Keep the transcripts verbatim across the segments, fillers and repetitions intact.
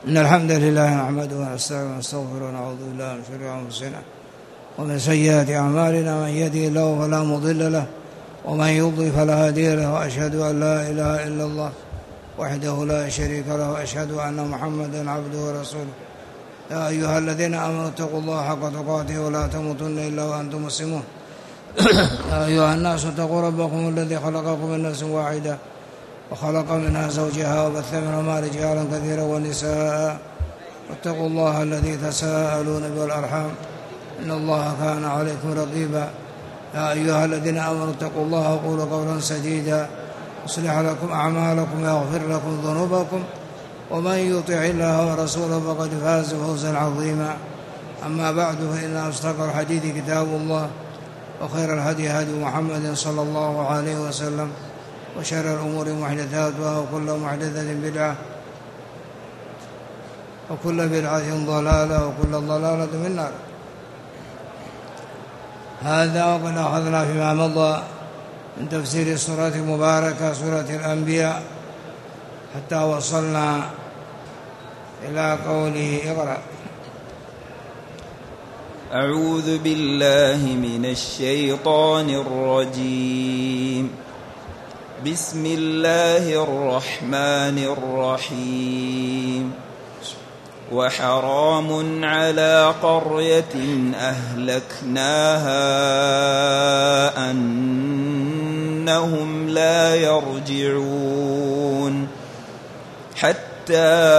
إن الحمد لله نحمده ونستعينه ونستغفره ونعوذ بالله من شرور أنفسنا ومن سيئات أعمالنا، من يهده الله فلا مضل له ومن يضلل فلا هادي له، وأشهد أن لا إله إلا الله وحده لا شريك له، وأشهد أن محمدا عبده ورسوله. يا أيها الذين آمنوا اتقوا الله حق تقاته ولا تموتن إلا وأنتم مسلمون. يا أيها الناس اتقوا ربكم الذي خلقكم من نفس واحدة وخلق منها زوجها وبث منهما رجالا كثيرا ونساء، واتقوا الله الذي تساءلون به والأرحام إن الله كان عليكم رقيبا. يا أيها الذين آمنوا اتقوا الله وقولوا قولا سديدا يصلح لكم أعمالكم ويغفر لكم ذنوبكم، ومن يطع الله ورسوله فقد فاز فوزا عظيما. أما بعد، فإن أصدق الحديث كتاب الله، وخير الهدي هدي محمد صلى الله عليه وسلم، وشر الأمور محدثاتها، وكل محدثة بدعة، وكل بدعة ضلالة، وكل ضلالة في النار. هذا وقد أخذنا فيما مضى من تفسير السورة المباركة سورة الأنبياء حتى وصلنا إلى قوله اقرأ. أعوذ بالله من الشيطان الرجيم. بسم الله الرحمن الرحيم. وحرام على قرية أهلكناها أنهم لا يرجعون حتى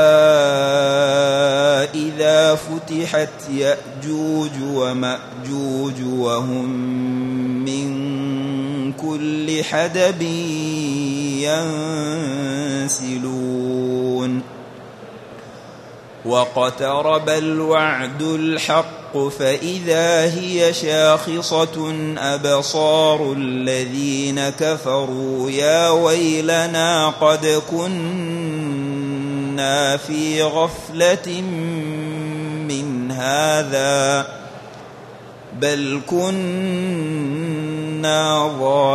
إذا فتحت يأجوج ومأجوج وهم من كل حدب ينسلون واقترب الوعد الحق فإذا هي شاخصة أبصار الذين كفروا يا ويلنا قد كنا في غفلة من هذا بل كنا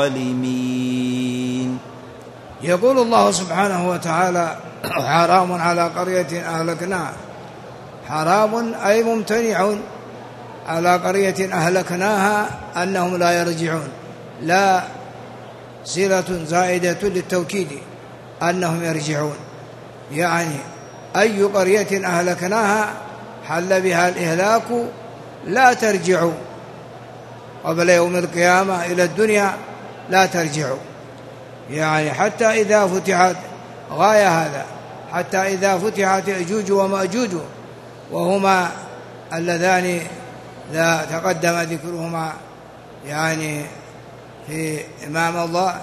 ظالمين. يقول الله سبحانه وتعالى: حرام على قرية أهلكناها. حرام أي ممتنع على قرية أهلكناها أنهم لا يرجعون، لا صلة زائدة للتوكيد أنهم يرجعون، يعني أي قرية أهلكناها حل بها الإهلاك لا ترجعوا قبل يوم القيامة إلى الدنيا، لا ترجعوا، يعني حتى إذا فتحت غاية هذا، حتى إذا فتحت يأجوج ومأجوج وهما اللذان لا تقدم ذكرهما يعني في إمام الله،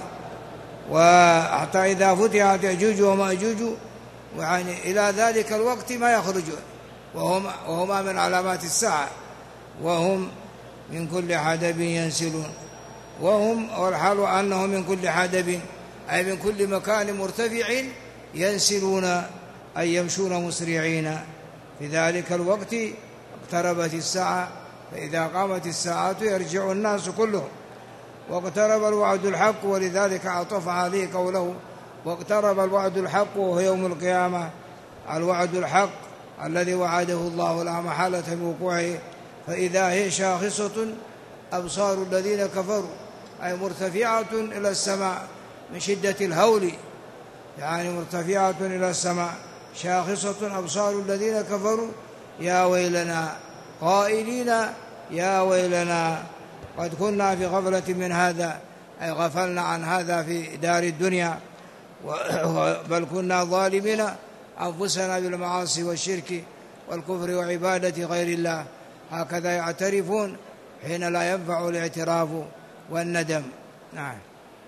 وحتى إذا فتحت يأجوج ومأجوج يعني إلى ذلك الوقت ما يخرجون، وهما, وهما من علامات الساعة، وهم من كل حدب ينسلون، وهم والحال أنهم من كل حدب أي من كل مكان مرتفع ينسلون أي يمشون مسرعين. في ذلك الوقت اقتربت الساعة، فإذا قامت الساعة يرجع الناس كلهم. واقترب الوعد الحق، ولذلك عطف عليه قوله واقترب الوعد الحق، وهو يوم القيامة. الوعد الحق الذي وعده الله لا محالة بوقوعه، فإذا هي شاخصة أبصار الذين كفروا أي مرتفعة إلى السماء من شدة الهول، يعني مرتفعة إلى السماء شاخصة أبصار الذين كفروا يا ويلنا، قائلين يا ويلنا قد كنا في غفلة من هذا أي غفلنا عن هذا في دار الدنيا، بل كنا ظالمين أنفسنا بالمعاصي والشرك والكفر وعبادة غير الله. هكذا يعترفون حين لا ينفع الاعتراف والندم. نعم.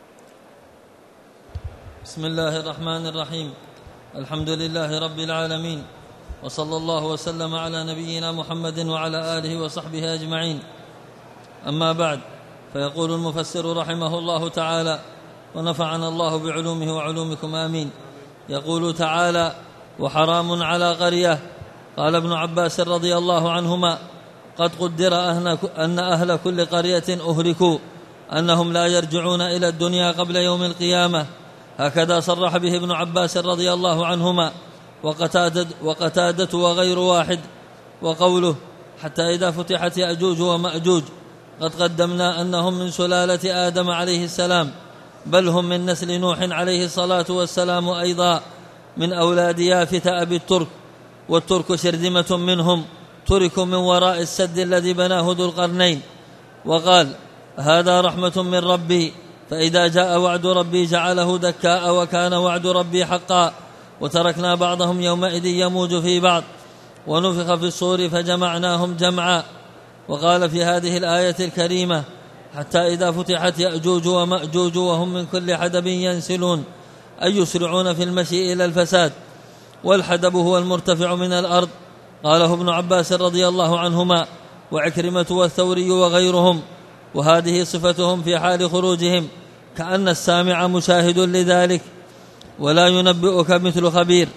بسم الله الرحمن الرحيم. الحمد لله رب العالمين، وصلى الله وسلم على نبينا محمد وعلى آله وصحبه أجمعين. أما بعد، فيقول المفسر رحمه الله تعالى ونفعنا الله بعلومه وعلومكم آمين. يقول تعالى: وحرام على قرية. قال ابن عباس رضي الله عنهما: قد قدر أن أهل كل قرية أهلكوا أنهم لا يرجعون إلى الدنيا قبل يوم القيامة. هكذا صرح به ابن عباس رضي الله عنهما، وقتادة, وقتادة وغير واحد. وقوله حتى إذا فتحت يأجوج ومأجوج قد قدمنا أنهم من سلالة آدم عليه السلام، بل هم من نسل نوح عليه الصلاة والسلام، أيضا من أولاد يافث أبي الترك، والترك شرذمة منهم تركوا من وراء السد الذي بناه ذو القرنين. وقال هذا رحمة من ربي، فإذا جاء وعد ربي جعله دكاء، وكان وعد ربي حقا، وتركنا بعضهم يومئذ يموج في بعض، ونفخ في الصور فجمعناهم جمعا. وقال في هذه الآية الكريمة حتى إذا فتحت يأجوج ومأجوج وهم من كل حدب ينسلون، أي يسرعون في المشي إلى الفساد، والحدب هو المرتفع من الأرض. قاله ابن عباس رضي الله عنهما وعكرمة والثوري وغيرهم، وهذه صفتهم في حال خروجهم، كأن السامع مشاهد لذلك، ولا ينبئك مثل خبير.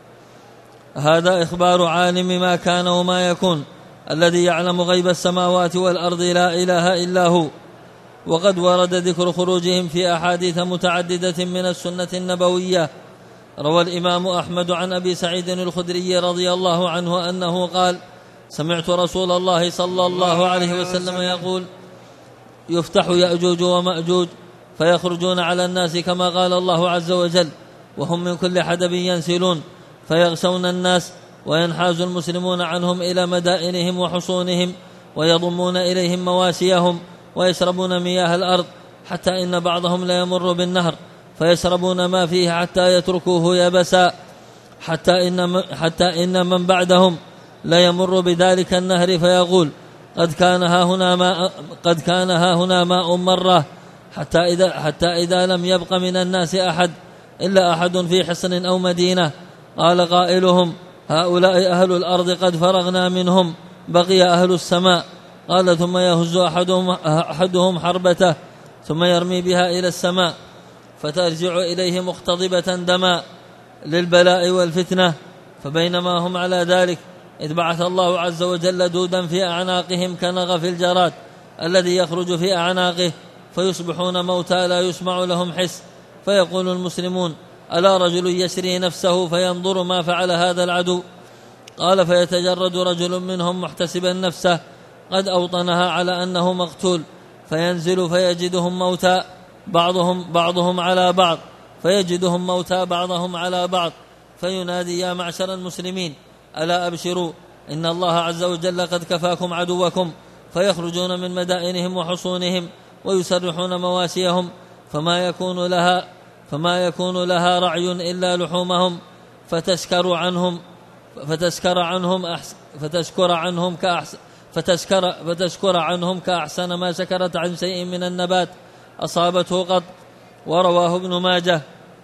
هذا إخبار عالم ما كان وما يكون، الذي يعلم غيب السماوات والأرض، لا إله إلا هو. وقد ورد ذكر خروجهم في أحاديث متعددة من السنة النبوية. روى الإمام أحمد عن أبي سعيد الخدري رضي الله عنه أنه قال سمعت رسول الله صلى الله عليه وسلم يقول يفتح يأجوج ومأجوج فيخرجون على الناس كما قال الله عز وجل، وهم من كل حدب ينسلون، فيغشون الناس، وينحاز المسلمون عنهم إلى مدائنهم وحصونهم، ويضمون إليهم مواسيهم، ويشربون مياه الأرض، حتى إن بعضهم لا يمر بالنهر فيشربون ما فيه حتى يتركوه يبسا، حتى إن, حتى إن من بعدهم لا يمر بذلك النهر فيقول قد كان ها هنا ماء, قد كان ها هنا ماء مرة، حتى إذا, حتى إذا لم يبق من الناس أحد إلا أحد في حصن أو مدينة قال قائلهم هؤلاء أهل الأرض قد فرغنا منهم، بقي أهل السماء. قال ثم يهز أحدهم, أحدهم حربته ثم يرمي بها إلى السماء فترجع إليه مختضبة دما للبلاء والفتنة. فبينما هم على ذلك إذ بعث الله عز وجل دودا في أعناقهم كنغف الجراد الذي يخرج في أعناقه، فيصبحون موتى لا يسمع لهم حس. فيقول المسلمون ألا رجل يشري نفسه فينظر ما فعل هذا العدو؟ قال فيتجرد رجل منهم محتسبا نفسه قد أوطنها على أنه مقتول، فينزل فيجدهم موتى بعضهم, بعضهم على بعض، فيجدهم موتى بعضهم على بعض، فينادي يا معشر المسلمين ألا أبشروا إن الله عز وجل قد كفاكم عدوكم، فيخرجون من مدائنهم وحصونهم ويسرحون مواسيهم، فما يكون لها فما يكون لها رعي إلا لحومهم، فتشكر عنهم فتشكر عنهم أحس فتشكر عنهم كأحسن فتشكر فتشكر عنهم كأحسن ما شكرت عن شيء من النبات أصابته قط. ورواه ابن ماجه.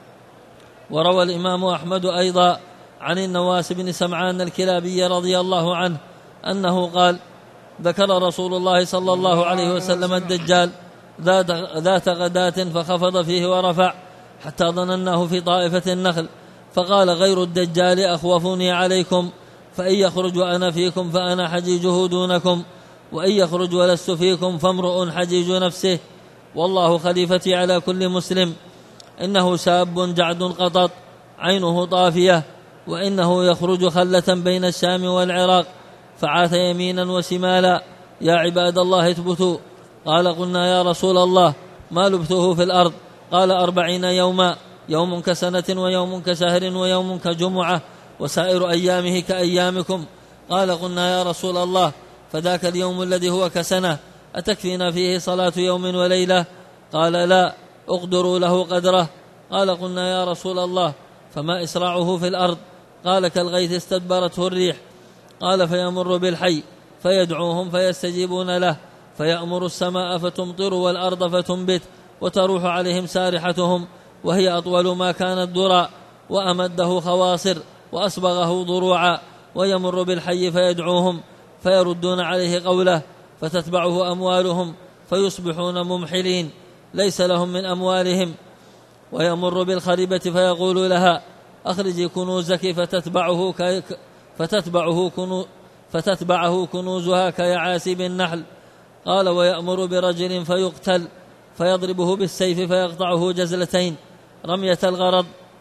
وروى الإمام أحمد أيضا عن النواس بن سمعان الكلابي رضي الله عنه أنه قال ذكر رسول الله صلى الله عليه وسلم الدجال ذات غداة فخفض فيه ورفع حتى ظنناه في طائفة النخل، فقال غير الدجال أخوفني عليكم، فإن يخرج وأنا فيكم فأنا حجيجه دونكم، وإن يخرج ولست فيكم فامرؤ حجيج نفسه، والله خليفتي على كل مسلم. إنه شاب جعد قطط عينه طافية، وإنه يخرج خلة بين الشام والعراق، فعاث يمينا وشمالا يا عباد الله اثبتوا. قال قلنا يا رسول الله ما لبثه في الأرض؟ قال أربعين يوما، يوم كسنة ويوم كشهر ويوم كجمعة وسائر أيامه كأيامكم. قال قلنا يا رسول الله فذاك اليوم الذي هو كسنة أتكفينا فيه صلاة يوم وليلة؟ قال لا، اقدروا له قدره. قال قلنا يا رسول الله فما إسراعه في الأرض؟ قال كالغيث استدبرته الريح. قال فيمر بالحي فيدعوهم فيستجيبون له، فيأمر السماء فتمطر والأرض فتنبت، وتروح عليهم سارحتهم وهي أطول ما كانت ذرى، وأمده خواصر وأصبغه ضروعا، ويمر بالحي فيدعوهم فيردون عليه قوله فتتبعه أموالهم فيصبحون ممحلين ليس لهم من أموالهم. ويمر بالخريبة فيقول لها أخرجي كنوزك فتتبعه, ك... فتتبعه, كنو... فتتبعه كنوزها كيعاسب النحل. قال ويأمر برجل فيقتل فيضربه بالسيف فيقطعه جزلتين رمية الغرض،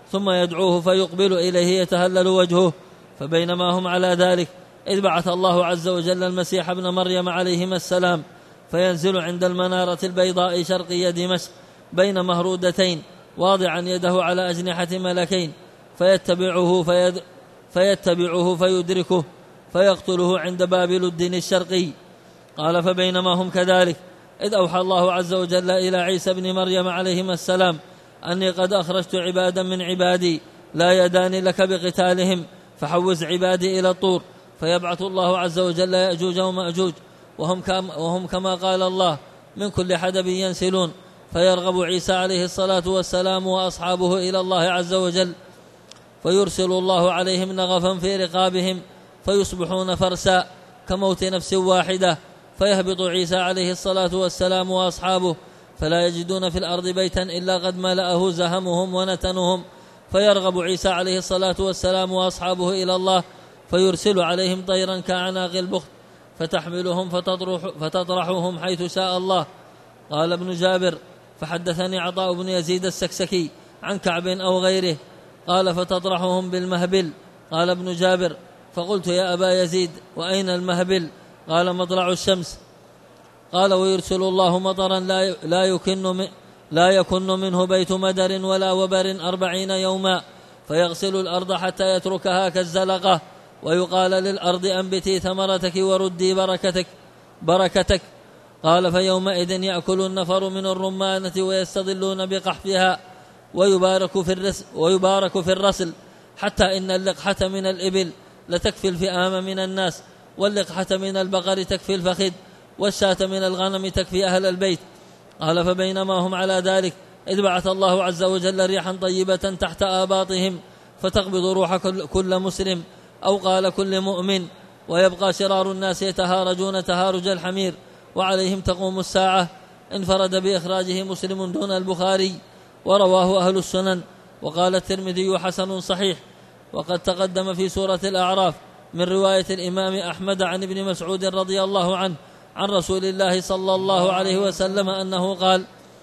ثم يدعوه فيقبل إليه يتهلل وجهه. فبينما هم على ذلك إذ بعث الله عز وجل المسيح ابن مريم عليهما السلام فينزل عند المنارة البيضاء شرقي دمشق بين مهرودتين واضعا يده على أجنحة ملكين فيتبعه, فيد فيتبعه فيدركه فيقتله عند باب لد الشرقي. قال فبينما هم كذلك إذ أوحى الله عز وجل إلى عيسى بن مريم عليهما السلام أني قد أخرجت عبادا من عبادي لا يدان لك بقتالهم فحوز عبادي إلى الطور. فيبعث الله عز وجل يأجوج ومأجوج وهم, وهم كما قال الله من كل حدب ينسلون. فيرغب عيسى عليه الصلاة والسلام وأصحابه إلى الله عز وجل فيرسل الله عليهم نغفا في رقابهم فيصبحون فرسا كموت نفس واحدة. فيهبط عيسى عليه الصلاة والسلام وأصحابه فلا يجدون في الأرض بيتا إلا قد ملأه زهمهم ونتنهم. فيرغب عيسى عليه الصلاة والسلام وأصحابه إلى الله فيرسل عليهم طيرا كأعناق البخت فتحملهم فتطرح فتطرحهم حيث شاء الله. قال ابن جابر فحدثني عطاء بن يزيد السكسكي عن كعب أو غيره قال فتطرحهم بالمهبل. قال ابن جابر فقلت يا أبا يزيد وأين المهبل؟ قال مطلع الشمس. قال ويرسل الله مطرا لا يكن لا يكن منه بيت مدر ولا وبر أربعين يوما فيغسل الأرض حتى يتركها كالزلقة ويقال للأرض أنبتي ثمرتك وردي بركتك بركتك. قال فيومئذ يأكل النفر من الرمانة ويستظلون بقحفها ويبارك في الرسل, ويبارك في الرسل حتى إن اللقحة من الإبل لتكفي الفئام من الناس واللقحة من البقر تكفي الفخذ والشاة من الغنم تكفي أهل البيت. قال فبينما هم على ذلك إذ بعث الله عز وجل ريحا طيبة تحت آباطهم فتقبض روح كل مسلم أو قال كل مؤمن ويبقى شرار الناس يتهارجون تهارج الحمير وعليهم تقوم الساعة. انفرد بإخراجه مسلم دون البخاري ورواه أهل السنن. وقال الترمذي حسن صحيح. وقد تقدم في سورة الأعراف من رواية الإمام أحمد عن ابن مسعود رضي الله عنه عن رسول الله صلى الله عليه وسلم أنه قال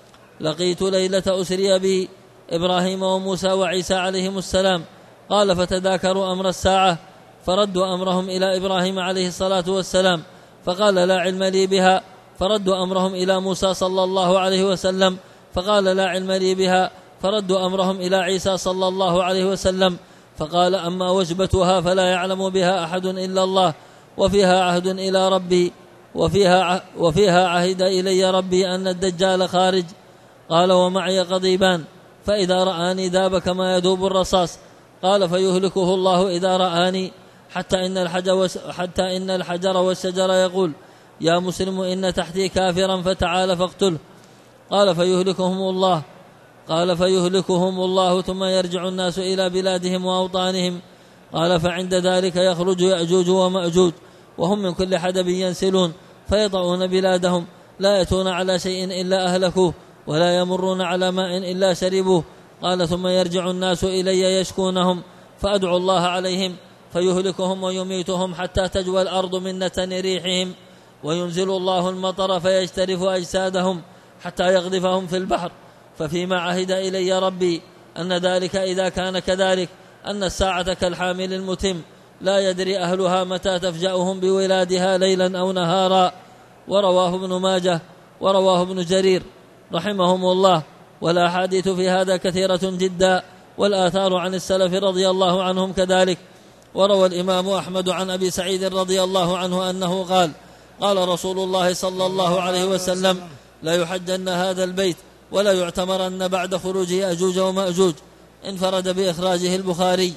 لقيت ليلة أسري بي إبراهيم وموسى وعيسى عليهم السلام. قال فتذاكروا أمر الساعة فردوا أمرهم إلى إبراهيم عليه الصلاة والسلام فقال لا علم لي بها. فردوا أمرهم إلى موسى صلى الله عليه وسلم فقال لا علم لي بها. فردوا أمرهم إلى عيسى صلى الله عليه وسلم فقال أما وجبتها فلا يعلم بها أحد إلا الله وفيها عهد إلى ربي وفيها, وفيها عهد إلي ربي أن الدجال خارج. قال ومعي قضيبان فإذا رآني ذاب كما يذوب الرصاص. قال فيهلكه الله إذا رآني حتى إن الحجر, حتى إن الحجر والشجر يقول يا مسلم إن تحتي كافرا فتعال فاقتله. قال فيهلكهم الله قال فيهلكهم الله ثم يرجع الناس إلى بلادهم وأوطانهم. قال فعند ذلك يخرج يأجوج ومأجوج وهم من كل حدب ينسلون فيطعون بلادهم لا يأتون على شيء إلا أهلكوه ولا يمرون على ماء إلا شربوه. قال ثم يرجع الناس إلي يشكونهم فأدعو الله عليهم فيهلكهم ويميتهم حتى تجوى الأرض من نتن ريحهم وينزل الله المطر فيجترف أجسادهم حتى يغذفهم في البحر. ففيما عهد إلي ربي أن ذلك إذا كان كذلك أن الساعة كالحامل المتم لا يدري أهلها متى تفجأهم بولادها ليلا أو نهارا. ورواه ابن ماجه ورواه ابن جرير رحمهم الله. والأحاديث في هذا كثيرة جدا والآثار عن السلف رضي الله عنهم كذلك. وروى الإمام أحمد عن أبي سعيد رضي الله عنه أنه قال قال رسول الله صلى الله عليه وسلم لا يحجن هذا البيت ولا يعتمرن بعد خروج يأجوج ومأجوج. انفرد بإخراجه البخاري.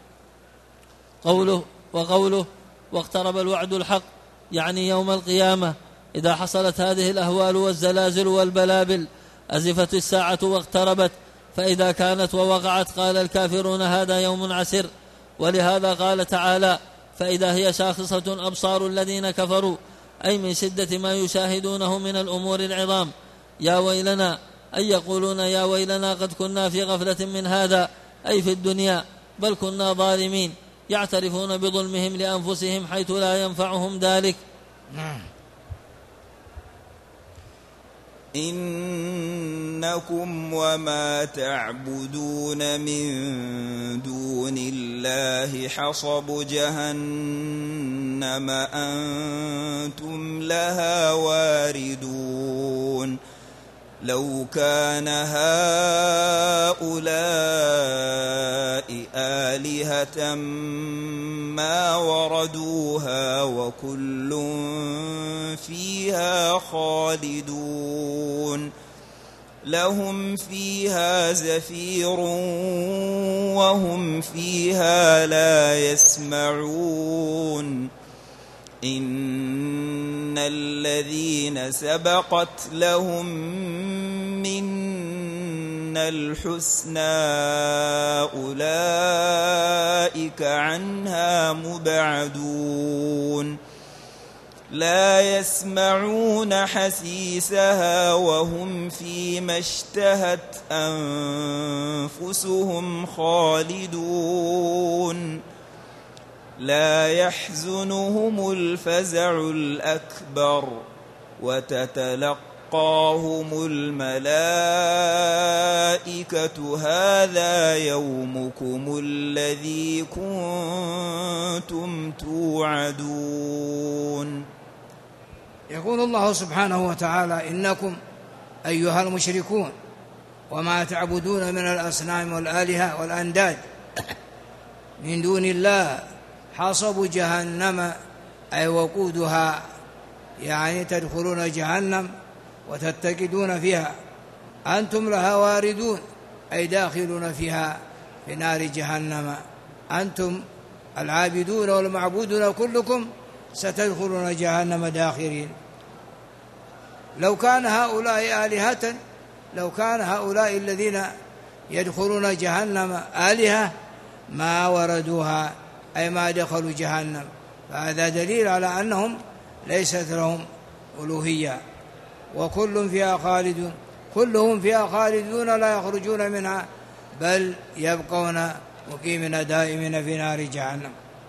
قوله وقوله واقترب الوعد الحق يعني يوم القيامة إذا حصلت هذه الأهوال والزلازل والبلابل أزفت الساعة واقتربت. فإذا كانت ووقعت قال الكافرون هذا يوم عسر. ولهذا قال تعالى فإذا هي شاخصة أبصار الذين كفروا أي من شدة ما يشاهدونه من الأمور العظام. يا ويلنا أي يقولون يا ويلنا قد كنا في غفلة من هذا أي في الدنيا بل كنا ظالمين يعترفون بظلمهم لأنفسهم حيث لا ينفعهم ذلك. إنكم وما تعبدون من دون الله حصب جهنم أنتم لها واردون لو كان هؤلاء آلهة ما وردوها وكل فيها خالدون لهم فيها زفير وهم فيها لا يسمعون إن الذين سبقت لهم منا الحسنى أولئك عنها مبعدون لا يسمعون حسيسها وهم فيما اشتهت أنفسهم خالدون لا يحزنهم الفزع الأكبر وتتلقاهم الملائكة هذا يومكم الذي كنتم توعدون. يقول الله سبحانه وتعالى إنكم أيها المشركون وما تعبدون من الأصنام والآلهة والأنداد من دون الله حصب جهنم أي وقودها، يعني تدخلون جهنم وتتقدون فيها، أنتم لها واردون أي داخلون فيها في نار جهنم، أنتم العابدون والمعبودون كلكم ستدخلون جهنم داخرين. لو كان هؤلاء آلهة، لو كان هؤلاء الذين يدخلون جهنم آلهة ما وردوها أي ما دخلوا جهنم، فهذا دليل على أنهم ليست لهم ألوهية، وكل فيها خالدون، كلهم فيها خالدون لا يخرجون منها بل يبقون مقيمين دائمين في نار جهنم.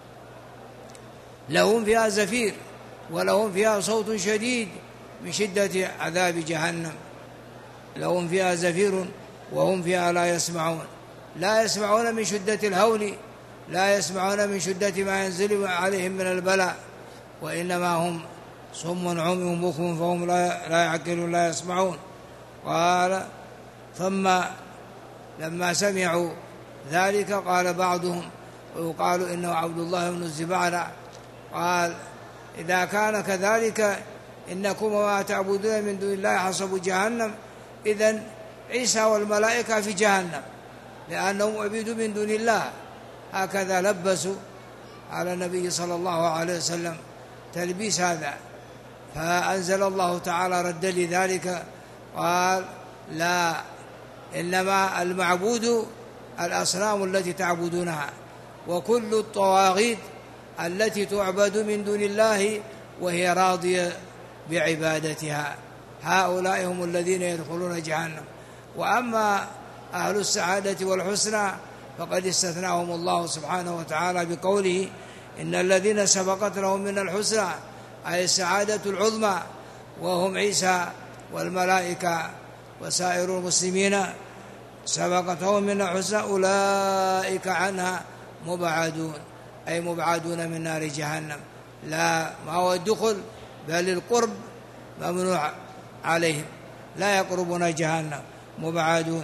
لهم فيها زفير ولهم فيها صوت شديد من شدة عذاب جهنم، لهم فيها زفير وهم فيها لا يسمعون، لا يسمعون من شدة الهول، لا يسمعون من شدة ما ينزل عليهم من البلاء، وإنما هم صم عمي بكم فهم لا يعقلون لا يسمعون. قال ثم لما سمعوا ذلك قال بعضهم ويقال إنه عبد الله بن الزبعرة قال إذا كان كذلك إنكم وما تعبدون من دون الله حصب جهنم، إذن عيسى والملائكة في جهنم لأنهم عبيد من دون الله. هكذا لبسوا على النبي صلى الله عليه وسلم تلبيس هذا، فأنزل الله تعالى رد لذلك قال لا، إنما المعبود الأصنام التي تعبدونها وكل الطواغيت التي تعبد من دون الله وهي راضية بعبادتها، هؤلاء هم الذين يدخلون جهنم. وأما أهل السعادة والحسنى فقد استثناهم الله سبحانه وتعالى بقوله إن الذين سبقت لهم من الحسنى أي السعادة العظمى وهم عيسى والملائكة وسائر المسلمين سبقتهم من الحسنى أولئك عنها مبعدون أي مبعدون من نار جهنم، لا ما هو الدخل بل القرب ممنوع عليهم، لا يقربون جهنم مبعدون.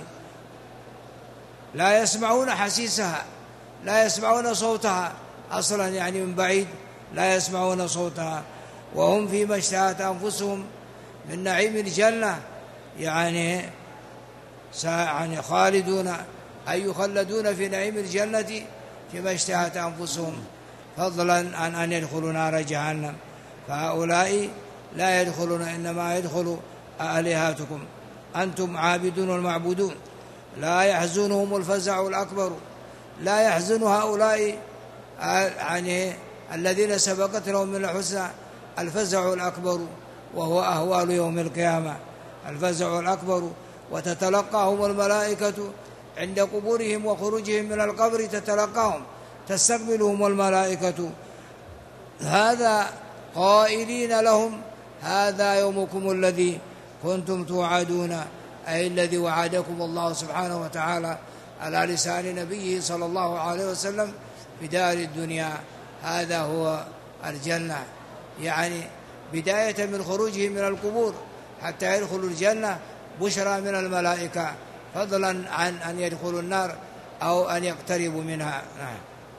لا يسمعون حسيسها، لا يسمعون صوتها أصلا، يعني من بعيد لا يسمعون صوتها، وهم فيما اشتهت أنفسهم من نعيم الجنة يعني يعني خالدون أي يخلدون في نعيم الجنة فيما اشتهت أنفسهم فضلا عن أن يدخلوا نار جهنم. فهؤلاء لا يدخلون، إنما يدخل آلهاتكم، أنتم عابدون والمعبودون. لا يحزنهم الفزع الأكبر، لا يحزن هؤلاء يعني الذين سبقت لهم من الحسنى الفزع الأكبر وهو أهوال يوم القيامة، الفزع الأكبر. وتتلقاهم الملائكة عند قبورهم وخروجهم من القبر، تتلقاهم تستقبلهم الملائكة هذا قائلين لهم هذا يومكم الذي كنتم توعدون، أي الذي وعدكم الله سبحانه وتعالى على لسان نبيه صلى الله عليه وسلم في دار الدنيا، هذا هو الجنة، يعني بداية من خروجه من القبور حتى يدخلوا الجنة بشرى من الملائكة، فضلا عن أن يدخلوا النار أو أن يقتربوا منها. نعم.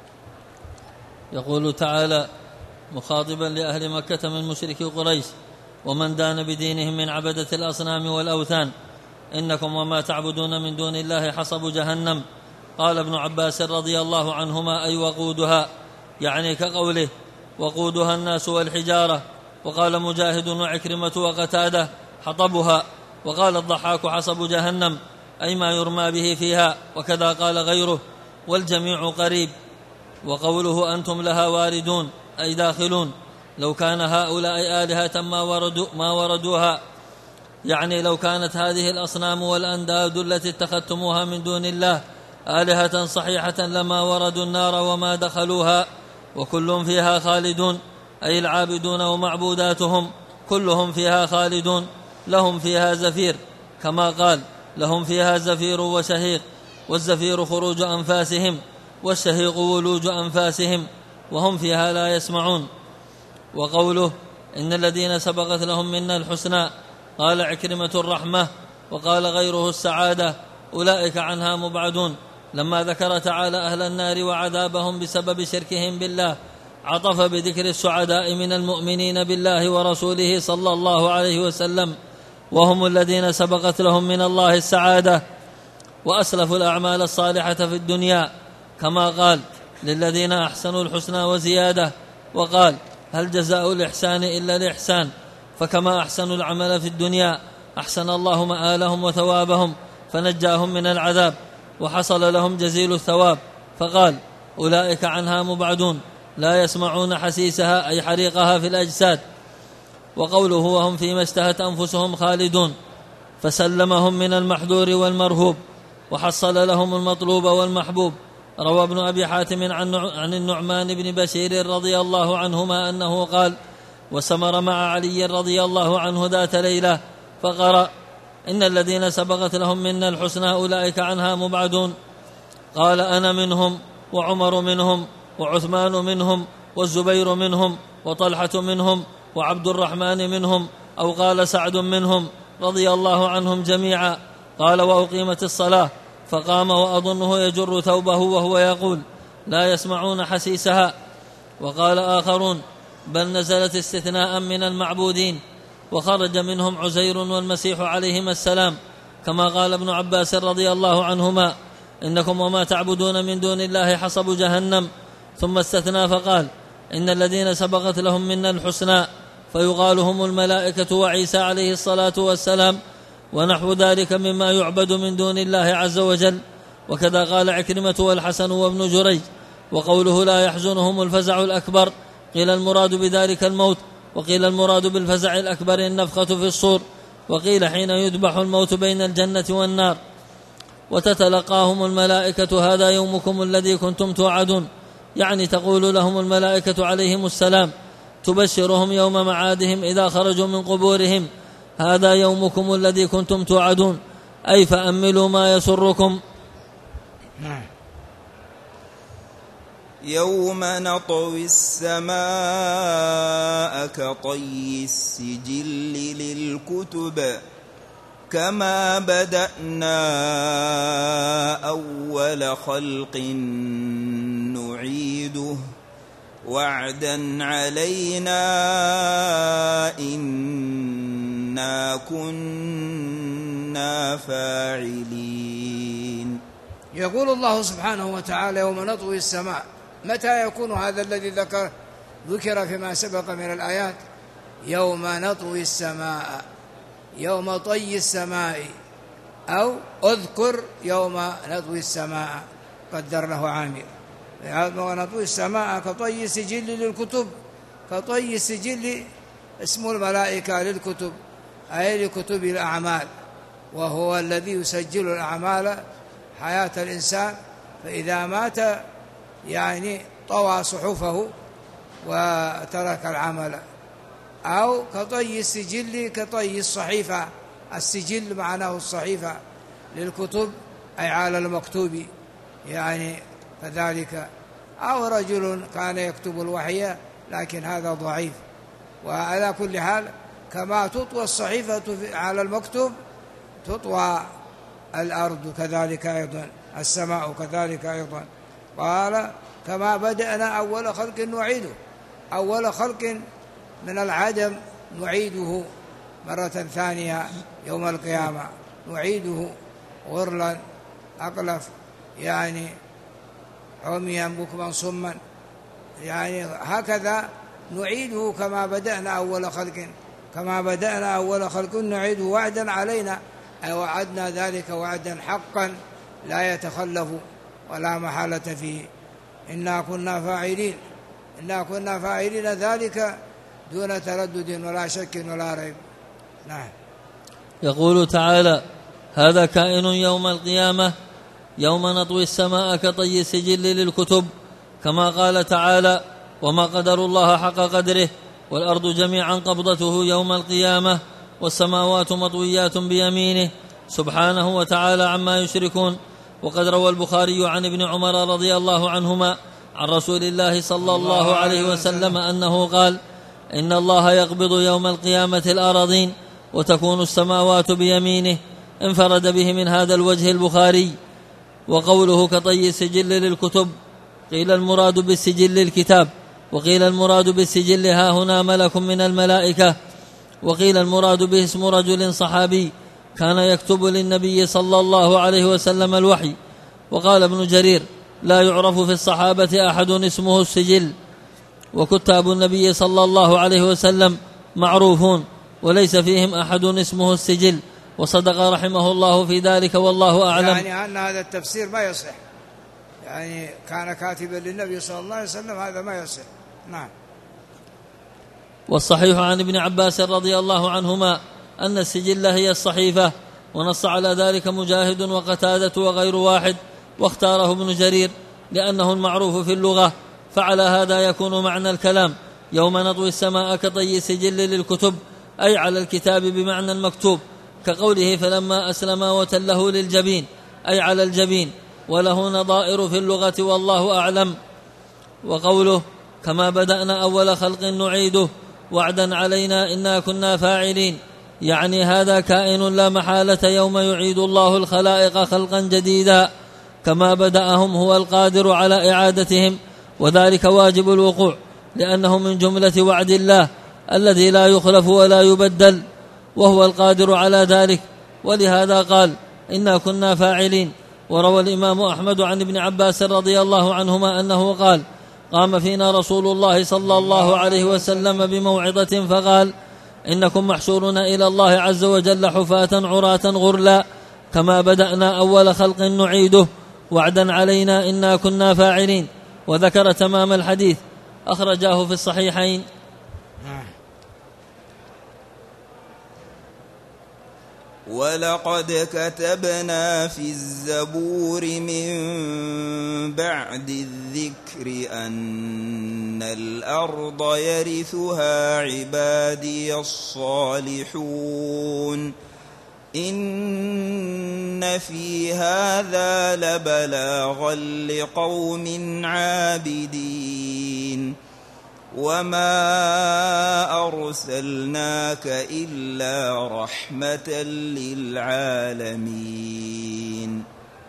يقول تعالى مخاطبا لأهل مكة من مشركي قريش ومن دان بدينهم من عبدة الأصنام والأوثان: إنكم وما تعبدون من دون الله حصب جهنم. قال ابن عباس رضي الله عنهما: أي وقودها، يعني كقوله وقودها الناس والحجارة. وقال مجاهد وعكرمة وقتادة: حطبها. وقال الضحاك: حصب جهنم، أي ما يرمى به فيها. وكذا قال غيره، والجميع قريب. وقوله أنتم لها واردون، أي داخلون. لو كان هؤلاء آلهة ما, وردوا ما وردوها، يعني لو كانت هذه الأصنام والأنداد التي اتخذتموها من دون الله آلهة صحيحة لما وردوا النار وما دخلوها. وكل فيها خالدون، أي العابدون ومعبوداتهم كلهم فيها خالدون، لهم فيها زفير، كما قال: لهم فيها زفير وشهيق، والزفير خروج أنفاسهم، والشهيق ولوج أنفاسهم، وهم فيها لا يسمعون. وقوله إن الذين سبقت لهم منا الحسنى، قال عكرمة الرحمة، وقال غيره السعادة، أولئك عنها مبعدون. لما ذكر تعالى أهل النار وعذابهم بسبب شركهم بالله، عطف بذكر السعداء من المؤمنين بالله ورسوله صلى الله عليه وسلم، وهم الذين سبقت لهم من الله السعادة وأسلفوا الأعمال الصالحة في الدنيا، كما قال: للذين أحسنوا الحسنى وزيادة. وقال: هل جزاء الإحسان إلا الإحسان؟ فكما أحسنوا العمل في الدنيا أحسن الله مآلهم وثوابهم فنجاهم من العذاب وحصل لهم جزيل الثواب، فقال: أولئك عنها مبعدون، لا يسمعون حسيسها، أي حريقها في الأجساد. وقوله وهم فيما اشتهت أنفسهم خالدون، فسلمهم من المحذور والمرهوب وحصل لهم المطلوب والمحبوب. روى ابن أبي حاتم عن النعمان بن بشير رضي الله عنهما أنه قال: وسمر مع علي رضي الله عنه ذات ليلة فقرأ: إن الذين سبقت لهم منا الحسنى أولئك عنها مبعدون. قال: أنا منهم، وعمر منهم، وعثمان منهم، والزبير منهم، وطلحة منهم، وعبد الرحمن منهم، أو قال سعد منهم، رضي الله عنهم جميعا. قال: وأقيمت الصلاة، فقام وأظنه يجر ثوبه وهو يقول: لا يسمعون حسيسها. وقال آخرون: بل نزلت استثناء من المعبودين، وخرج منهم عزير والمسيح عليهما السلام، كما قال ابن عباس رضي الله عنهما: إنكم وما تعبدون من دون الله حصب جهنم. ثم استثنى فقال: إن الذين سبقت لهم منا الحسنى، فيقال هم الملائكة وعيسى عليه الصلاة والسلام ونحو ذلك مما يعبد من دون الله عز وجل. وكذا قال عكرمة والحسن وابن جريج. وقوله لا يحزنهم الفزع الأكبر، قيل المراد بذلك الموت، وقيل المراد بالفزع الأكبر النفخة في الصور، وقيل حين يذبح الموت بين الجنة والنار. وتتلقاهم الملائكة: هذا يومكم الذي كنتم توعدون، يعني تقول لهم الملائكة عليهم السلام، تبشرهم يوم معادهم إذا خرجوا من قبورهم: هذا يومكم الذي كنتم توعدون، أي فأملوا ما يسركم. يوم نطوي السماء كطي السجل للكتب كما بدأنا أول خلق نعيده وعدا علينا إنا كنا فاعلين. يقول الله سبحانه وتعالى: يوم نطوي السماء. متى يكون هذا الذي ذكر ذكر فيما سبق من الآيات؟ يوم نطوي السماء، يوم طي السماء، أو اذكر يوم نطوي السماء، قدر له عامر. يوم نطوي السماء كطي السجل للكتب، كطي السجل اسم الملائكة للكتب، أي لكتب الأعمال، وهو الذي يسجل الأعمال حياة الإنسان، فإذا مات يعني طوى صحفه وترك العمل. أو كطي السجل كطي الصحيفة السجل معناه الصحيفة للكتب أي على المكتوب يعني كذلك، أو رجل كان يكتب الوحي، لكن هذا ضعيف. وعلى كل حال كما تطوى الصحيفة على المكتوب تطوى الأرض كذلك أيضا، السماء كذلك أيضا. قال كما بدأنا أول خلق نعيده، أول خلق من العدم نعيده مرة ثانية يوم القيامة، نعيده غرلا أقلف يعني عميا بكما صما، يعني هكذا نعيده كما بدأنا أول خلق، كما بدأنا أول خلق نعيده وعدا علينا، أي وعدنا ذلك وعدا حقا لا يتخلف ولا محالة فيه. إنا كنا فاعلين، إنا كنا فاعلين ذلك دون تردد ولا شك ولا ريب. نعم. يقول تعالى: هذا كائن يوم القيامة يوم نطوي السماء كطي السجل للكتب، كما قال تعالى: وما قدر الله حق قدره والأرض جميعا قبضته يوم القيامة والسماوات مطويات بيمينه سبحانه وتعالى عما يشركون. وقد روى البخاري عن ابن عمر رضي الله عنهما عن رسول الله صلى الله عليه وسلم أنه قال: إن الله يقبض يوم القيامة الأراضين وتكون السماوات بيمينه. انفرد به من هذا الوجه البخاري. وقوله كطي السجل للكتب، قيل المراد بالسجل الكتاب، وقيل المراد بالسجل ها هنا ملك من الملائكة، وقيل المراد به اسم رجل صحابي كان يكتب للنبي صلى الله عليه وسلم الوحي. وقال ابن جرير: لا يعرف في الصحابة أحد اسمه السجل، وكتاب النبي صلى الله عليه وسلم معروفون وليس فيهم أحد اسمه السجل، وصدق رحمه الله في ذلك والله أعلم. يعني أن هذا التفسير ما يصح، يعني كان كاتبا للنبي صلى الله عليه وسلم، هذا ما يصح. نعم. والصحيح عن ابن عباس رضي الله عنهما أن السجل هي الصحيفة، ونص على ذلك مجاهد وقتادة وغير واحد، واختاره ابن جرير لأنه المعروف في اللغة. فعلى هذا يكون معنى الكلام يوم نطوي السماء كطي السجل للكتب، أي على الكتاب بمعنى المكتوب، كقوله: فلما أسلم وتله للجبين، أي على الجبين، وله نظائر في اللغة والله أعلم. وقوله: كما بدأنا أول خلق نعيده وعدا علينا إنا كنا فاعلين، يعني هذا كائن لا محالة يوم يعيد الله الخلائق خلقا جديدا، كما بدأهم هو القادر على إعادتهم، وذلك واجب الوقوع، لأنه من جملة وعد الله الذي لا يخلف ولا يبدل، وهو القادر على ذلك، ولهذا قال: إنا كنا فاعلين. وروى الإمام أحمد عن ابن عباس رضي الله عنهما أنه قال: قام فينا رسول الله صلى الله عليه وسلم بموعظة فقال: إنكم محشورون إلى الله عز وجل حفاة عراة غرلا، كما بدأنا أول خلق نعيده وعدا علينا إنا كنا فاعلين. وذكر تمام الحديث، أخرجاه في الصحيحين. ولقد كتبنا في الزبور من بعد الذكر أن الأرض يرثها عبادي الصالحون إن في هذا لبلاغا لقوم عابدين وما أرسلناك إلا رحمة للعالمين.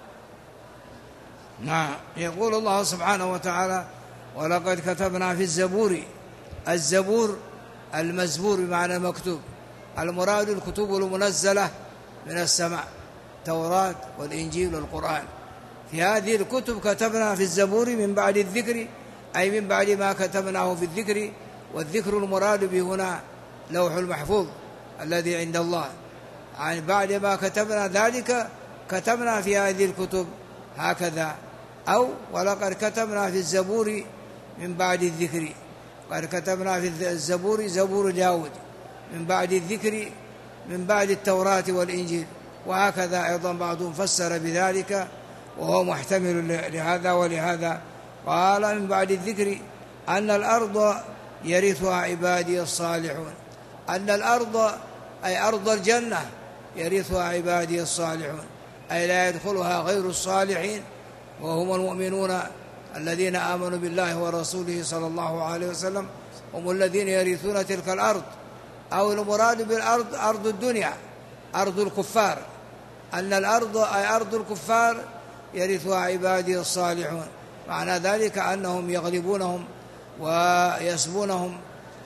نعم. يقول الله سبحانه وتعالى: ولقد كتبنا في الزبور. الزبور المزبور بمعنى المكتوب، المراد الكتب المنزلة من السماء، التوراة والإنجيل والقرآن. في هذه الكتب كتبنا في الزبور من بعد الذكر، أي من بعد ما كتبناه في الذكر، والذكر المراد به هنا لوح المحفوظ الذي عند الله. يعني بعد ما كتبنا ذلك كتبنا في هذه الكتب هكذا. أو ولقد كتبنا في الزبور من بعد الذكر، قد كتبنا في الزبور زبور داود، من بعد الذكر من بعد التوراة والإنجيل، وهكذا أيضا بعضهم فسر بذلك وهو محتمل لهذا ولهذا. قال: من بعد الذكر أن الأرض يرثها عبادي الصالحون، أن الأرض أي أرض الجنة يرثها عبادي الصالحون، أي لا يدخلها غير الصالحين وهم المؤمنون الذين آمنوا بالله ورسوله صلى الله عليه وسلم، هم الذين يرثون تلك الأرض. أو المراد بالأرض أرض الدنيا، أرض الكفار، أن الأرض أي أرض الكفار يرثها عبادي الصالحون، معنى ذلك أنهم يغلبونهم ويسبونهم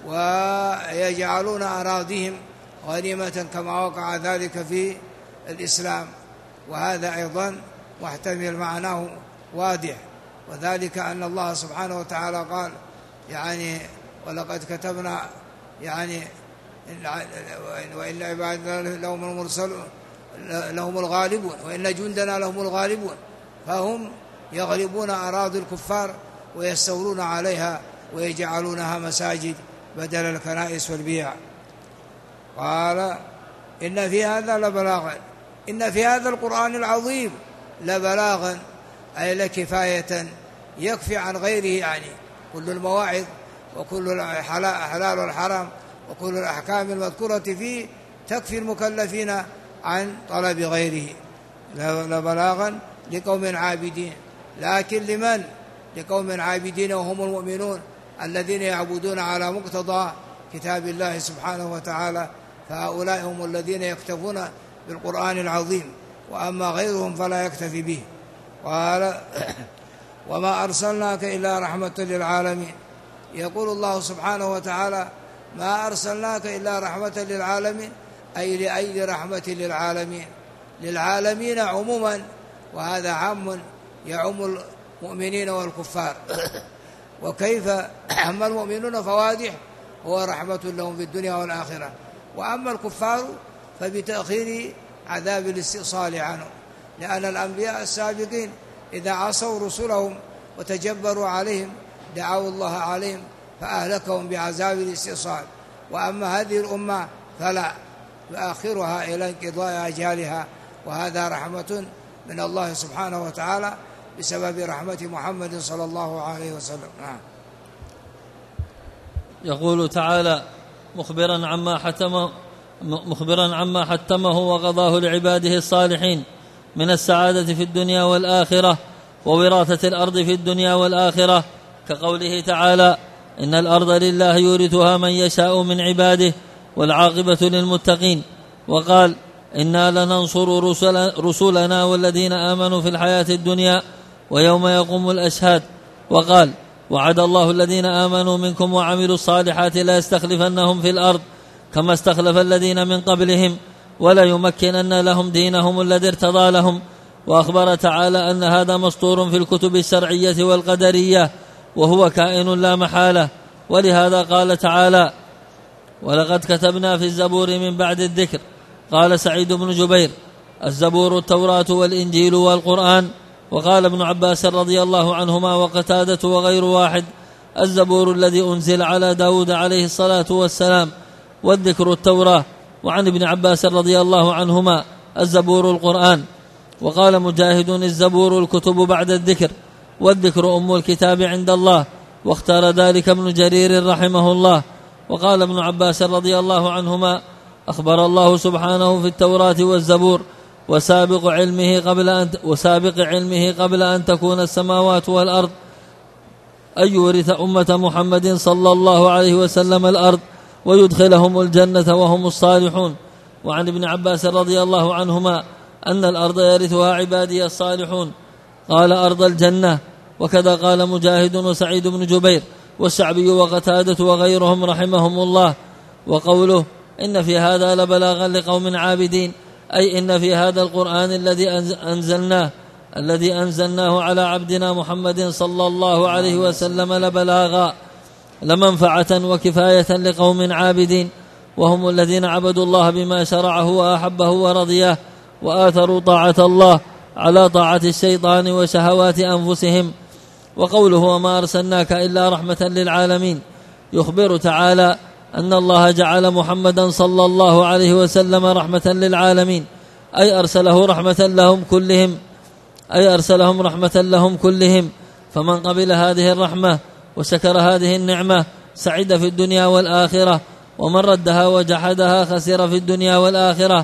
ويجعلون أراضيهم غنيمة كما وقع ذلك في الإسلام. وهذا أيضا محتمل معناه واضح، وذلك أن الله سبحانه وتعالى قال يعني ولقد كتبنا يعني وإن عبادنا لهم المرسلون لهم الغالبون وإن جندنا لهم الغالبون، فهم يغلبون أراضي الكفار ويستولون عليها ويجعلونها مساجد بدل الكنائس والبيع. قال إن في هذا لبلاغا، إن في هذا القرآن العظيم لبلاغا، أي لكفاية يكفي عن غيره، يعني كل المواعظ وكل الحلال والحرام وكل الأحكام المذكورة فيه تكفي المكلفين عن طلب غيره. لبلاغا لقوم عابدين، لكن لمن؟ لقوم عابدين وهم المؤمنون الذين يعبدون على مقتضى كتاب الله سبحانه وتعالى، فهؤلاء هم الذين يكتفون بالقرآن العظيم، وأما غيرهم فلا يكتفي به. قال وما أرسلناك إلا رحمة للعالمين. يقول الله سبحانه وتعالى ما أرسلناك إلا رحمة للعالمين، أي لأي رحمة للعالمين، للعالمين عموما، وهذا عام يعم المؤمنين والكفار. وكيف أما المؤمنون فواضح هو رحمة لهم في الدنيا والآخرة، وأما الكفار فبتأخير عذاب الاستئصال عنهم، لأن الأنبياء السابقين إذا عصوا رسلهم وتجبروا عليهم دعوا الله عليهم فأهلكهم بعذاب الاستئصال، وأما هذه الأمة فلا، يؤخرها إلى انقضاء أجالها، وهذا رحمة من الله سبحانه وتعالى بسبب رحمة محمد صلى الله عليه وسلم. نعم. يقول تعالى مخبرا عما حتمه مخبرا عما حتمه وقضاه لعباده الصالحين من السعادة في الدنيا والآخرة ووراثة الأرض في الدنيا والآخرة، كقوله تعالى إن الأرض لله يورثها من يشاء من عباده والعاقبة للمتقين، وقال إنا لننصر رسلنا والذين آمنوا في الحياة الدنيا ويوم يقوم الأشهاد، وقال وعد الله الذين آمنوا منكم وعملوا الصالحات لا يستخلفنهم في الأرض كما استخلف الذين من قبلهم ولا يمكنن لهم دينهم الذي ارتضى لهم. وأخبر تعالى أن هذا مسطور في الكتب الشرعية والقدرية وهو كائن لا محالة، ولهذا قال تعالى ولقد كتبنا في الزبور من بعد الذكر. قال سعيد بن جبير الزبور التوراة والإنجيل والقرآن. وقال ابن عباس رضي الله عنهما وقتادة وغير واحد الزبور الذي أنزل على داود عليه الصلاة والسلام، والذكر التوراة. وعن ابن عباس رضي الله عنهما الزبور القرآن. وقال مجاهد الزبور الكتب بعد الذكر، والذكر أم الكتاب عند الله، واختار ذلك ابن جرير رحمه الله. وقال ابن عباس رضي الله عنهما أخبر الله سبحانه في التوراة والزبور وسابق علمه قبل أن وسابق علمه قبل أن تكون السماوات والأرض أن يورث أمة محمد صلى الله عليه وسلم الأرض ويدخلهم الجنة وهم الصالحون. وعن ابن عباس رضي الله عنهما أن الأرض يرثها عبادي الصالحون، قال أرض الجنة. وكذا قال مجاهد وسعيد بن جبير والشعبي وقتادة وغيرهم رحمهم الله. وقوله إن في هذا لبلاغا لقوم عابدين، أي إن في هذا القرآن الذي أنزلناه الذي أنزلناه على عبدنا محمد صلى الله عليه وسلم لبلاغا لمنفعة وكفاية لقوم عابدين، وهم الذين عبدوا الله بما شرعه وأحبه ورضيه وآثروا طاعة الله على طاعة الشيطان وشهوات أنفسهم. وقوله وما أرسلناك إلا رحمة للعالمين يخبر تعالى أن الله جعل محمدا صلى الله عليه وسلم رحمة للعالمين، أي أرسله رحمة لهم كلهم أي أرسلهم رحمة لهم كلهم فمن قبل هذه الرحمة وشكر هذه النعمة سعد في الدنيا والآخرة، ومن ردها وجحدها خسر في الدنيا والآخرة.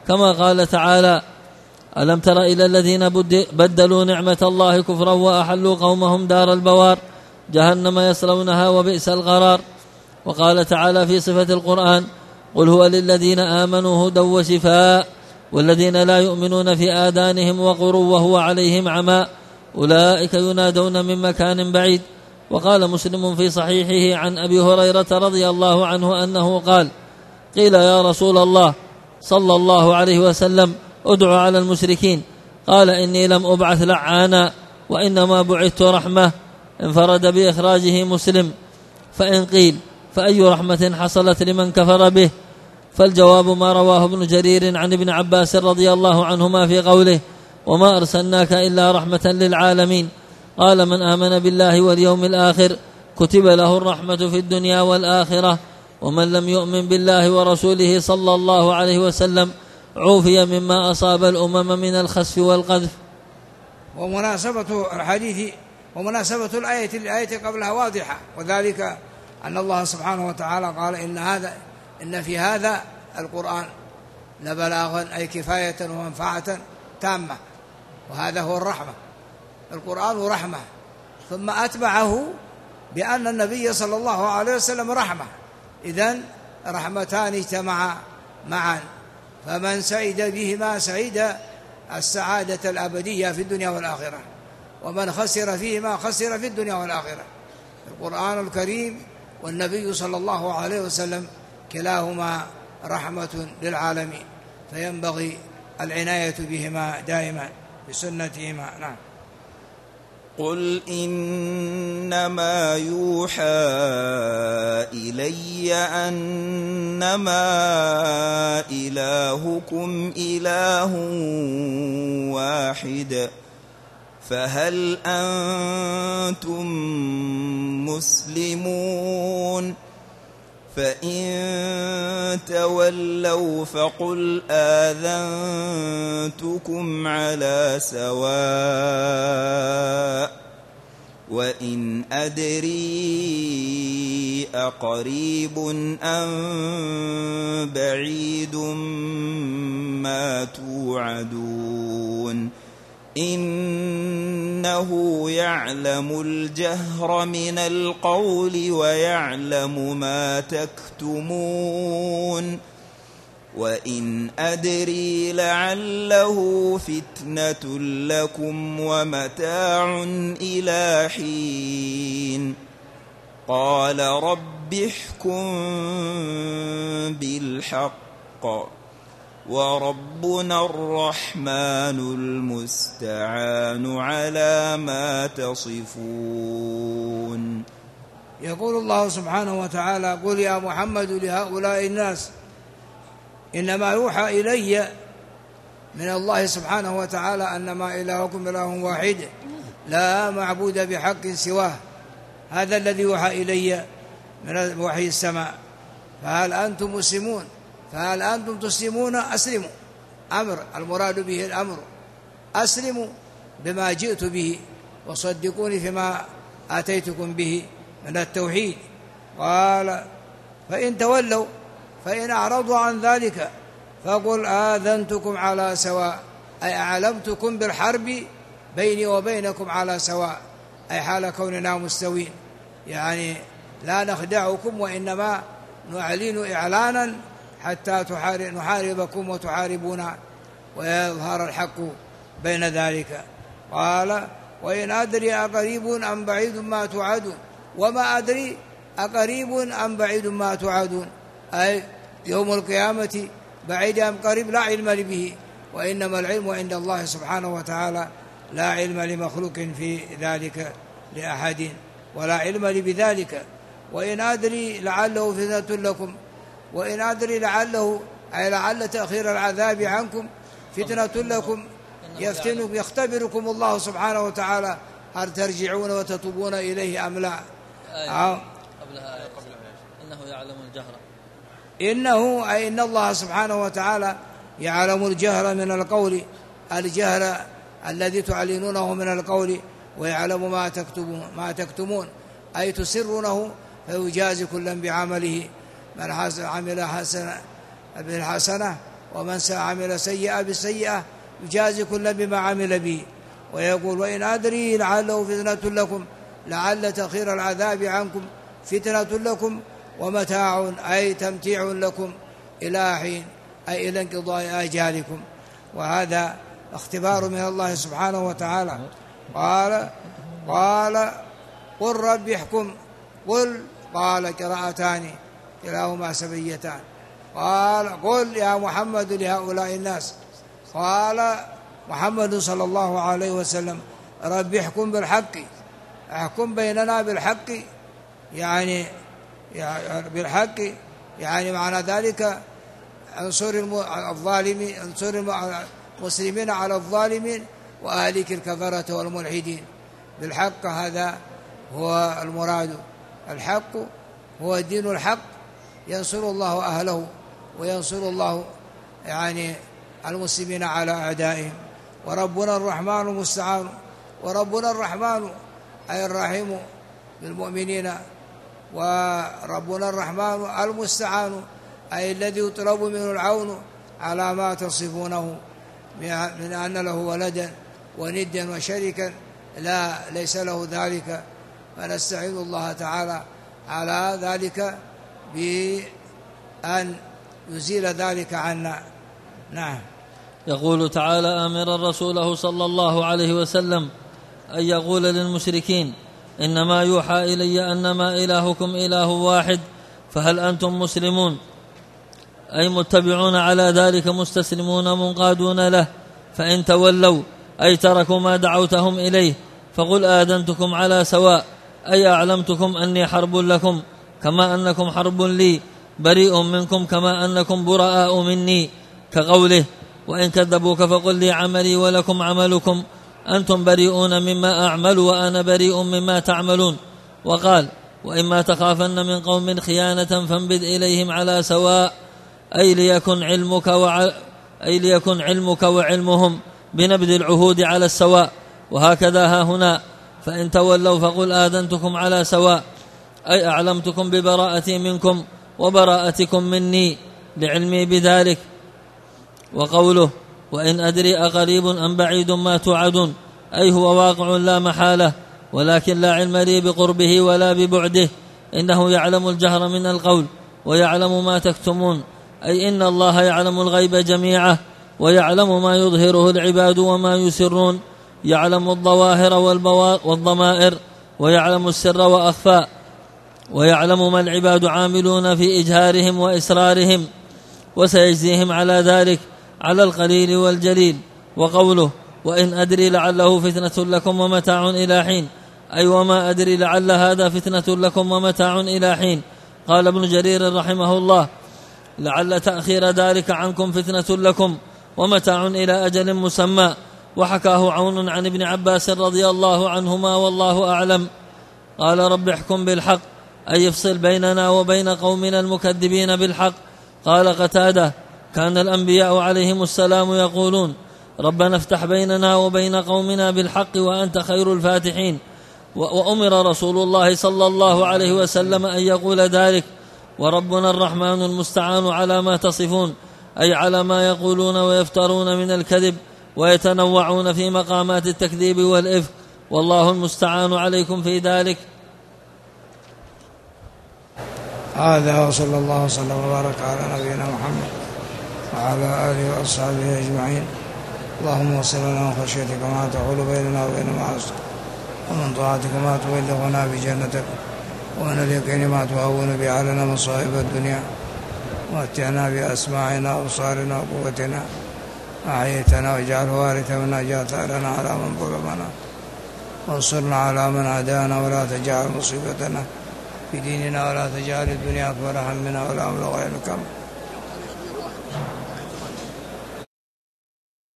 كما قال تعالى: ألم تر إلى الذين بدلوا نعمة الله كفرا وأحلوا قومهم دار البوار جهنم يصلونها وبئس القرار. وقال تعالى في صفة القرآن: قل هو للذين آمنوا هدى وشفاء والذين لا يؤمنون في آذانهم وقر وهو عليهم عمى أولئك ينادون من مكان بعيد. وقال مسلم في صحيحه عن أبي هريرة رضي الله عنه أنه قال: قيل يا رسول الله صلى الله عليه وسلم ادع على المشركين، قال: إني لم أبعث لعانا وإنما بعثت رحمة. انفرد بإخراجه مسلم. فإن قيل: فأي رحمة حصلت لمن كفر به؟ فالجواب ما رواه ابن جرير عن ابن عباس رضي الله عنهما في قوله: وما أرسلناك إلا رحمة للعالمين. قال: من آمن بالله واليوم الآخر كتب له الرحمة في الدنيا والآخرة، ومن لم يؤمن بالله ورسوله صلى الله عليه وسلم عوفي مما أصاب الأمم من الخسف والقذف. ومناسبة الحديث ومناسبة الآية الآية قبلها واضحة، وذلك أن الله سبحانه وتعالى قال: إن هذا إن في هذا القرآن لبلاغا، أي كفاية ومنفعة تامة، وهذا هو الرحمة. القرآن رحمة، ثم أتبعه بأن النبي صلى الله عليه وسلم رحمة. إذن رحمتان اجتمعا معا، فمن سعد بهما سعيد السعادة الأبدية في الدنيا والآخرة، ومن خسر فيهما خسر في الدنيا والآخرة. القرآن الكريم والنبي صلى الله عليه وسلم كلاهما رحمة للعالمين، فينبغي العناية بهما دائما بسنتهما. نعم. قل إنما يوحى إلي أنما إلهكم إله واحد فهل أنتم مسلمون؟ فإن تولوا فقل آذنتكم على سواء وإن أدري أقريب أم بعيد ما توعدون إنه يعلم الجهر من القول ويعلم ما تكتمون وإن أدري لعله فتنة لكم ومتاع إلى حين قال رب احكم بالحق وربنا الرحمن المستعان على ما تصفون. يقول الله سبحانه وتعالى: قل يا محمد لهؤلاء الناس إنما يوحى إلي من الله سبحانه وتعالى أنما إلهكم إله واحد لا معبود بحق سواه. هذا الذي يوحى إلي من وحي السماء. فهل أنتم مسلمون؟ فهل أنتم تسلمون؟ أسلموا. أمر، المراد به الأمر. أسلموا بما جئت به وصدقوني فيما آتيتكم به من التوحيد. قال: فإن تولوا فإن أعرضوا عن ذلك فقل آذنتكم على سواء، أي أعلمتكم بالحرب بيني وبينكم على سواء، أي حال كوننا مستوين، يعني لا نخدعكم وإنما نعلن إعلانا حتى نحاربكم وتحاربونا ويظهر الحق بين ذلك. قال: وإن أدري أقريب أم بعيد ما توعدون، وما أدري أقريب أم بعيد ما توعدون، أي يوم القيامة بعيد أم قريب لا علم لي به، وإنما العلم عند الله سبحانه وتعالى، لا علم لمخلوق في ذلك لأحد، ولا علم لي بذلك. وإن أدري لعله فتنة لكم، وإن أدري لعله أي لعل تأخير العذاب عنكم فتنة لكم، يفتنكم يختبركم الله سبحانه وتعالى هل ترجعون وتتوبون إليه أم لا. آية قبلها آية إنه يعلم الجهر، إنه أي إن الله سبحانه وتعالى يعلم الجهر من القول، الجهر الذي تعلنونه من القول، ويعلم ما تكتمون ما تكتمون أي تسرونه، فيجازي كلا بعمله. من عمل حسنة بالحسنة ومن عمل سيئة بالسيئة يجازي كل بما عمل به. ويقول وإن أدري لعله فتنة لكم لعل تأخير العذاب عنكم فتنة لكم ومتاع أي تمتيع لكم إلى حين أي إلى انقضاء آجالكم. وهذا اختبار من الله سبحانه وتعالى. قال قال قل رب احكم قل قال قراءتان كلاهما سبيتان. قال قل يا محمد لهؤلاء الناس قال محمد صلى الله عليه وسلم رب احكم بالحق احكم بيننا بالحق يعني بالحق يعني معنى ذلك انصر الظالمين انصر المسلمين على الظالمين وأهلك الكفرة والملحدين بالحق. هذا هو المراد. الحق هو الدين الحق ينصر الله أهله وينصر الله يعني المسلمين على أعدائهم. وربنا الرحمن المستعان. وربنا الرحمن أي الرحيم بالمؤمنين وربنا الرحمن المستعان أي الذي يطلب منه العون على ما تصفونه من أن له ولدا وندا وشريكا لا ليس له ذلك. فنستعين الله تعالى على ذلك بأن يزيل ذلك عنا. نعم. يقول تعالى آمرا رسوله صلى الله عليه وسلم أن يقول للمشركين إنما يوحى إلي أنما إلهكم إله واحد فهل أنتم مسلمون أي متبعون على ذلك مستسلمون منقادون له. فإن تولوا أي تركوا ما دعوتهم إليه فقل آذنتكم على سواء أي أعلمتكم أني حرب لكم كما أنكم حرب لي بريء منكم كما أنكم براء مني كقوله وإن كذبوك فقل لي عملي ولكم عملكم أنتم بريئون مما أعمل وأنا بريء مما تعملون. وقال وإما تخافن من قوم خيانة فانبذ إليهم على سواء أي ليكن علمك وع... أي ليكن علمك وعلمهم بنبذ العهود على السواء. وهكذا ها هنا فإن تولوا فقل آذنتكم على سواء أي أعلمتكم ببراءتي منكم وبراءتكم مني لعلمي بذلك. وقوله وإن أدري أقريب أم بعيد ما توعدون أي هو واقع لا محالة ولكن لا علم لي بقربه ولا ببعده إنه يعلم الجهر من القول ويعلم ما تكتمون أي إن الله يعلم الغيب جميعه ويعلم ما يظهره العباد وما يسرون يعلم الظواهر والضمائر ويعلم السر وأخفى ويعلم ما العباد عاملون في إجهارهم وإسرارهم وسيجزيهم على ذلك على القليل والجليل. وقوله وإن أدري لعله فتنة لكم ومتاع إلى حين أي وما أدري لعل هذا فتنة لكم ومتاع إلى حين. قال ابن جرير رحمه الله لعل تأخير ذلك عنكم فتنة لكم ومتاع إلى أجل مسمى. وحكاه عون عن ابن عباس رضي الله عنهما والله أعلم قال رب احكم بالحق أي يفصل بيننا وبين قومنا المكذبين بالحق. قال قتادة كان الأنبياء عليهم السلام يقولون ربنا افتح بيننا وبين قومنا بالحق وأنت خير الفاتحين. وأمر رسول الله صلى الله عليه وسلم أن يقول ذلك. وربنا الرحمن المستعان على ما تصفون أي على ما يقولون ويفترون من الكذب ويتنوعون في مقامات التكذيب والإفك والله المستعان عليكم في ذلك. هذا وصلى الله وسلم وبارك على نبينا محمد وعلى آله وأصحابه أجمعين. اللهم وصل لنا من خشيتك ما تحول بيننا وبين معاصيك ومن طاعتك ما تبلغنا بجنتك ومن اليقين ما تهون به علينا مصائب الدنيا ومتعنا بأسماعنا وأبصارنا وقوتنا أحييتنا واجعله وارث منا اجعل ثأرنا على من ظلمنا وانصرنا على من عادانا ولا تجعل مصيبتنا في ديننا ولا تجعل الدنيا أكبر همنا ولا مبلغ علمنا